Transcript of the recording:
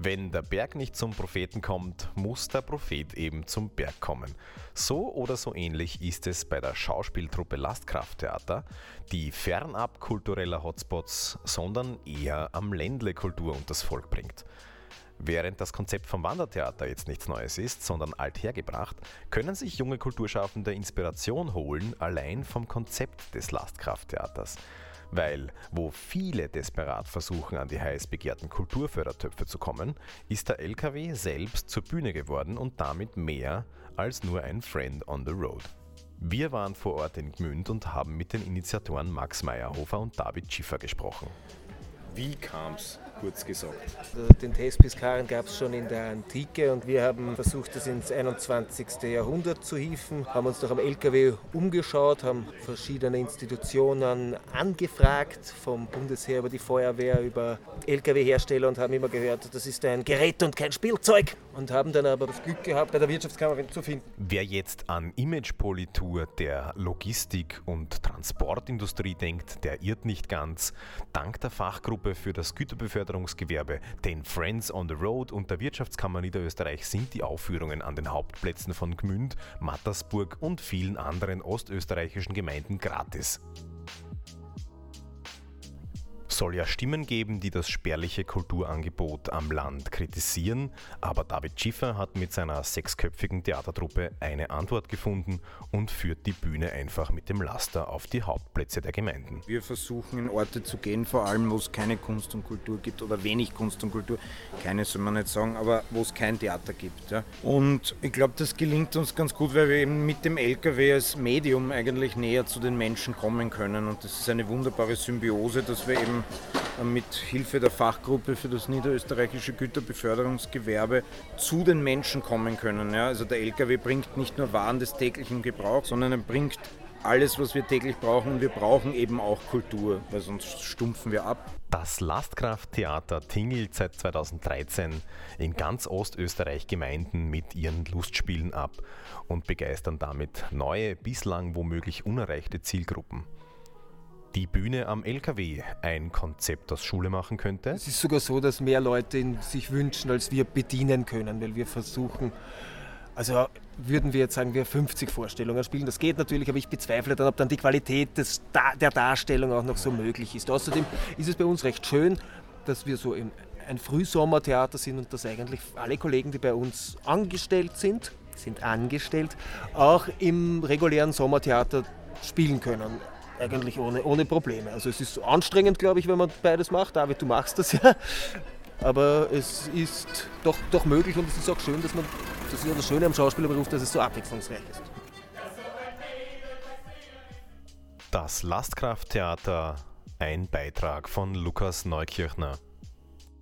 Wenn der Berg nicht zum Propheten kommt, muss der Prophet eben zum Berg kommen. So oder so ähnlich ist es bei der Schauspieltruppe Lastkrafttheater, die fernab kultureller Hotspots, sondern eher am Ländle Kultur unters Volk bringt. Während das Konzept vom Wandertheater jetzt nichts Neues ist, sondern althergebracht, können sich junge Kulturschaffende Inspiration holen, allein vom Konzept des Lastkrafttheaters. Weil, wo viele desperat versuchen, an die heiß begehrten Kulturfördertöpfe zu kommen, ist der LKW selbst zur Bühne geworden und damit mehr als nur ein Friend on the Road. Wir waren vor Ort in Gmünd und haben mit den Initiatoren Max Meyerhofer und David Schiffer gesprochen. Wie kam's, kurz gesagt? Den Thespis-Karren gab es schon in der Antike und wir haben versucht, das ins 21. Jahrhundert zu hieven, haben uns nach am LKW umgeschaut, haben verschiedene Institutionen angefragt, vom Bundesheer über die Feuerwehr, über LKW-Hersteller und haben immer gehört, das ist ein Gerät und kein Spielzeug und haben dann aber das Glück gehabt, bei der Wirtschaftskammer zu finden. Wer jetzt an Imagepolitur der Logistik- und Transportindustrie denkt, der irrt nicht ganz. Dank der Fachgruppe für das Güterbeförderungsgewerbe, den Friends on the Road und der Wirtschaftskammer Niederösterreich sind die Aufführungen an den Hauptplätzen von Gmünd, Mattersburg und vielen anderen ostösterreichischen Gemeinden gratis. Soll ja Stimmen geben, die das spärliche Kulturangebot am Land kritisieren, aber David Schiffer hat mit seiner 6-köpfigen Theatertruppe eine Antwort gefunden und führt die Bühne einfach mit dem Laster auf die Hauptplätze der Gemeinden. Wir versuchen in Orte zu gehen, vor allem wo es keine Kunst und Kultur gibt oder wenig Kunst und Kultur, keine soll man nicht sagen, aber wo es kein Theater gibt. Ja. Und ich glaube, das gelingt uns ganz gut, weil wir eben mit dem LKW als Medium eigentlich näher zu den Menschen kommen können und das ist eine wunderbare Symbiose, dass wir eben mit Hilfe der Fachgruppe für das niederösterreichische Güterbeförderungsgewerbe zu den Menschen kommen können. Ja. Also der LKW bringt nicht nur Waren des täglichen Gebrauchs, sondern er bringt alles, was wir täglich brauchen und wir brauchen eben auch Kultur, weil sonst stumpfen wir ab. Das Lastkrafttheater tingelt seit 2013 in ganz Ostösterreich Gemeinden mit ihren Lustspielen ab und begeistern damit neue, bislang womöglich unerreichte Zielgruppen. Die Bühne am LKW, ein Konzept, das Schule machen könnte? Es ist sogar so, dass mehr Leute ihn sich wünschen, als wir bedienen können, weil wir versuchen, also würden wir jetzt sagen, wir 50 Vorstellungen spielen, das geht natürlich, aber ich bezweifle dann, ob dann die Qualität der Darstellung auch noch so möglich ist. Außerdem ist es bei uns recht schön, dass wir so ein Frühsommertheater sind und dass eigentlich alle Kollegen, die bei uns angestellt sind angestellt, auch im regulären Sommertheater spielen können. Eigentlich ohne Probleme. Also es ist anstrengend, glaube ich, wenn man beides macht. David, du machst das ja. Aber es ist doch möglich und es ist auch schön, das ist ja das Schöne am Schauspielerberuf, dass es so abwechslungsreich ist. Das Lastkrafttheater, ein Beitrag von Lukas Neukirchner.